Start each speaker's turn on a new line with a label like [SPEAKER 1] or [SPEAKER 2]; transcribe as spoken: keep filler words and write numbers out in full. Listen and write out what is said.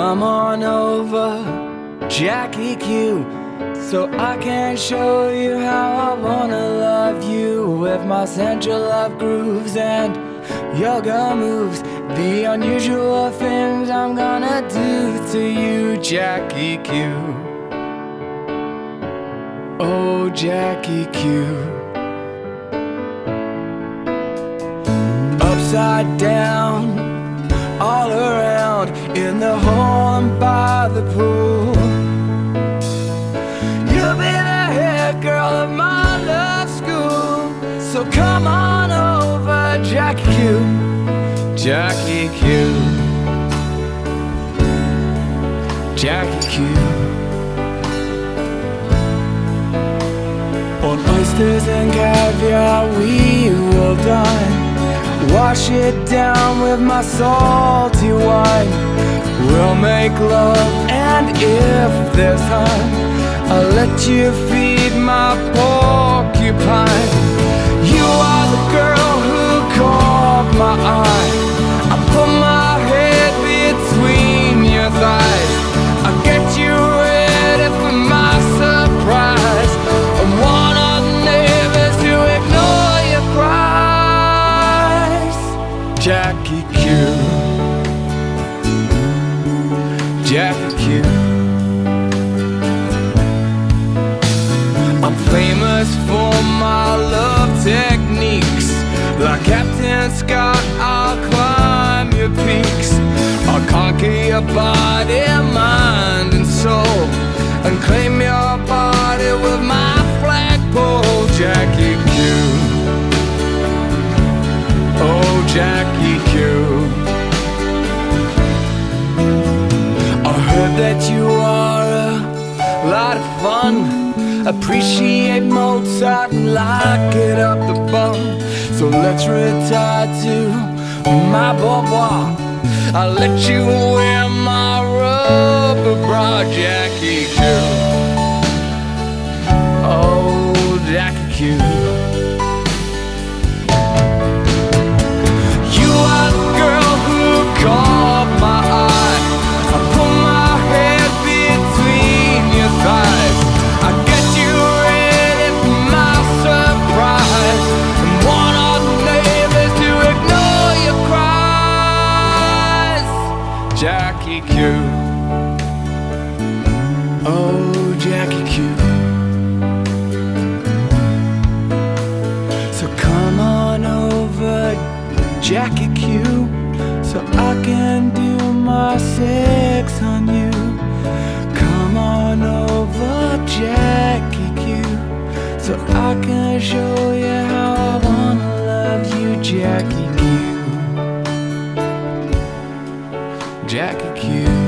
[SPEAKER 1] come on over, Jackie Q, so I can show you how I wanna love you with my central love grooves and yoga moves. The unusual things I'm gonna do to you, Jackie Q. Oh, Jackie Q. Upside down, all around, in the hall and by the pool. You'll be the head girl of my love school, so come on over, Jackie Q. Jackie Q. Jackie Q. On oysters and caviar we will dine. Wash it down with my salty wine. We'll make love, and if there's time, I'll let you feed my porcupine. You are the girl who caught my eye. I put my head between your thighs. I get you ready for my surprise. I want our neighbors to ignore your cries. Jackie Q. Jackie Q. I'm famous for my love techniques. Like Captain Scott, I'll climb your peaks. I'll conquer your body, mind and soul, and claim your body with my flagpole. Jackie Q. Oh, Jackie Q. I heard that you are a lot of fun. Appreciate Mozart and like it up the bum. So let's retire to my boudoir. I'll let you wear my rubber bra, Jackie Q. Oh, Jackie Q. You are the girl who caught my eye. I put my head between your thighs. I get you ready for my surprise, and want all the neighbors to ignore your cries. Jackie Q. Oh, Jackie Q. So come on over, Jackie Q, so I can do my sex on you. Come on over, Jackie Q, so I can show you how I wanna love you, Jackie Q. Jackie Q.